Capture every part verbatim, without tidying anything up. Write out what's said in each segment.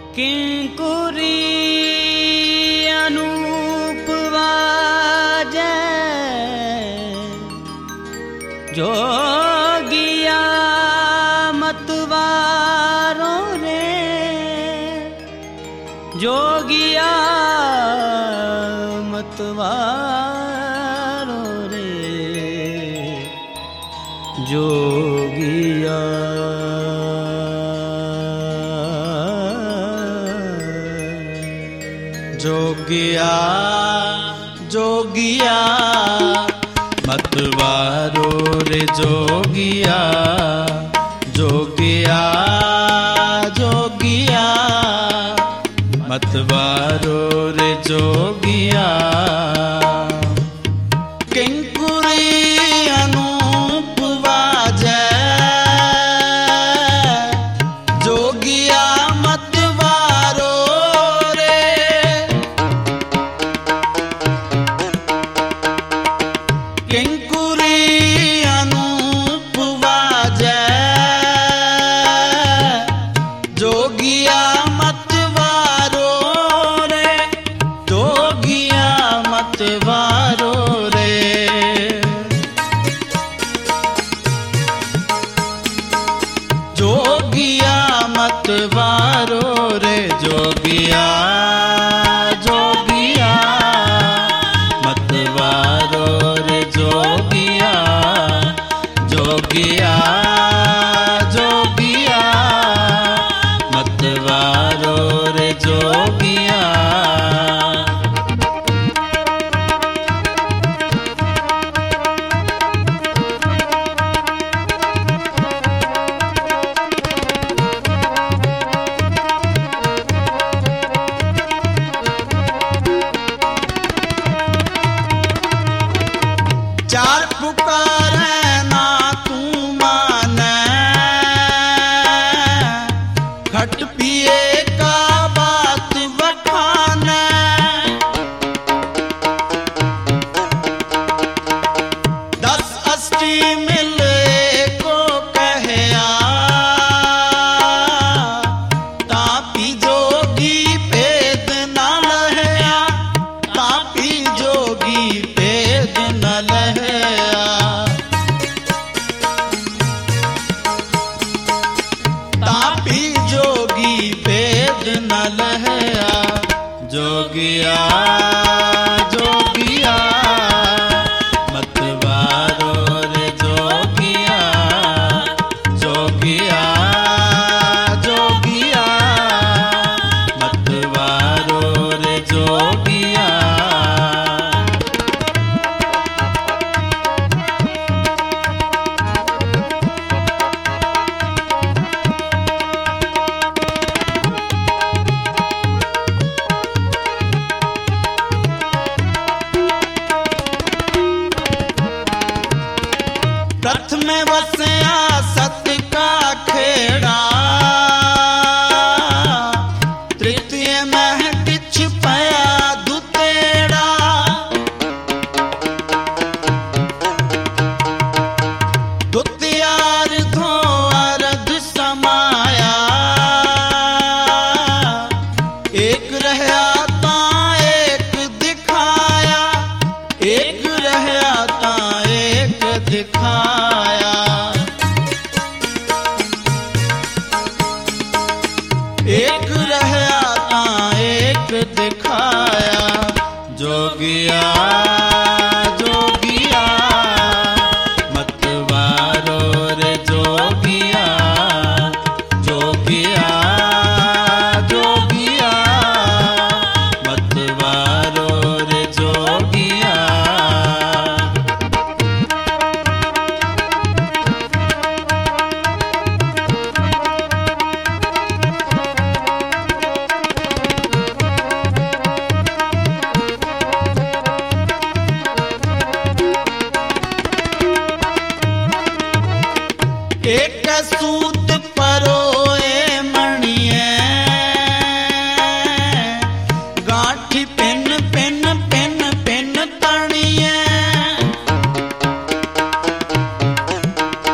किंकुरी अनूप वाजै जोगिया मतवारो रे, जोगिया मतवारो रे, जोगिया जोगिया जोगिया मतवारो रे, जोगिया जोगिया जोगिया मतवारो रे, जोगिया किंकुरी अनूप वाजै जोगिया मतवारो रे, किंकुरी अनूप वाजै जोगिया मतवारो रे, जोगिया मतवारो रे, जोगिया मतवारो रे, जोगिया जोगिया मतवारो रे, जोगिया जोगिया जोगिया मतवारो रे, जोगिया चार पुकारे ना तू माने, खट पिए का बात बखाने, दस अष्टी मिले को कहया, तापी जोगी भेद न लहया, तापी जोगी भेद न लहया, तापी जोगी भेद न लहया, जोगिया जोगिया मतवारो रे, जोगिया जोगिया जोगिया मतवारो रे, जोगिया प्रथम वसया सत का खेड़ा, तृतीय में किछ पया दुतेड़ा, द्वितीयार्धो अर्ध समाया, एक रहया ता एक दिखाया, एक रहया ता एक दिखाया, एक रहया ता एक दिखाया, जोगिया जोगिया मतवारो रे, जोगिया जोगिया जोगिया मतवारो रे, जोगिया एक सूत परोए मणिये, गांठी पिन पिन पिन पिन तणिये,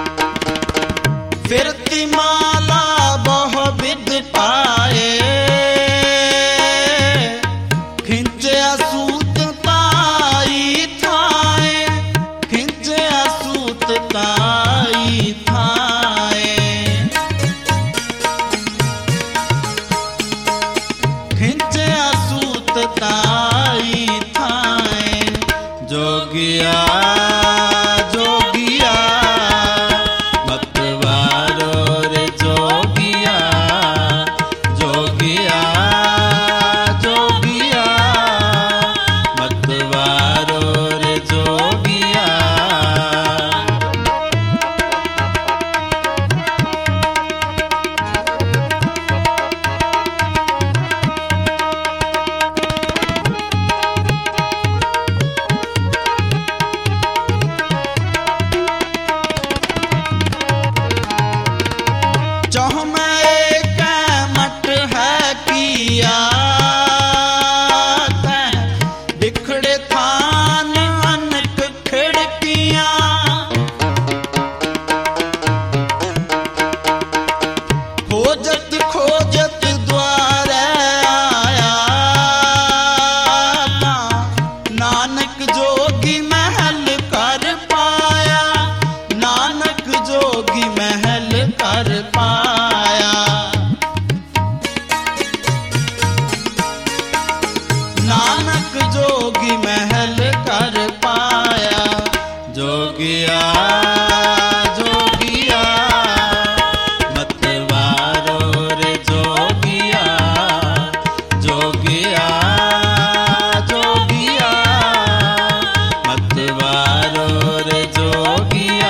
फिरती माला बहु विध पाए, महल कर पाया। नानक जोगी महल कर पाया। जोगिया जोगिया मतवारो रे जोगिया। जोगिया जोगिया मतवारो रे जोगिया।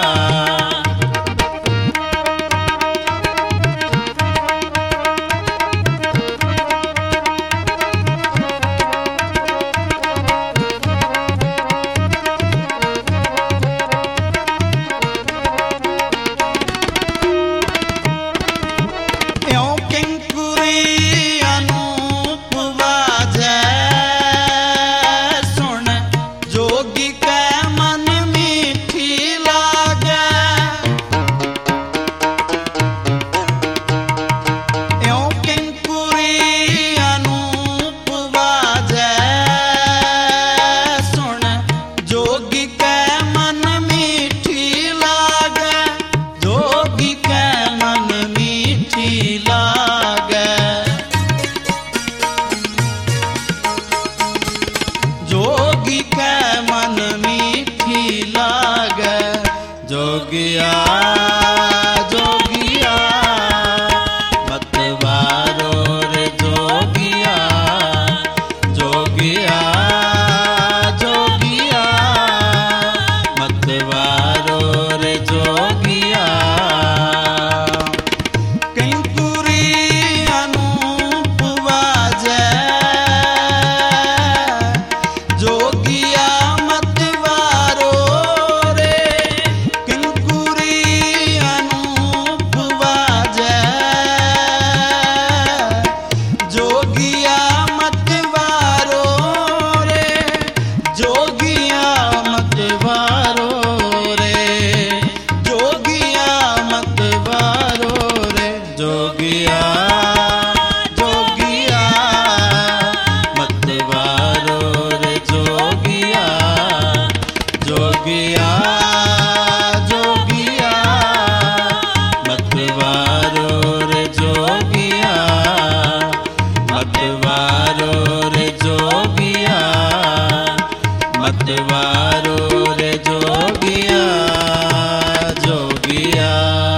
जोगी के मन मीठी लागे। जोगिया जोगिया मतवारो रे जोगिया। जोगिया जोगिया मतवारो रे जोगिया। कंकुरी अनूप बाजे। जोगिया मतवारो रे कंकुरी अनूप बाजे। जोगिया मतवारो रे। जोगिया मतवारो रे। जोगिया मतवारो रे। जोगिया जोगिया मतवारो रे जोगिया। जोगिया जोगिया मतवारो रे जोगिया। मतवारो रे जोगिया। मतवारो रे जोगिया। जोगिया।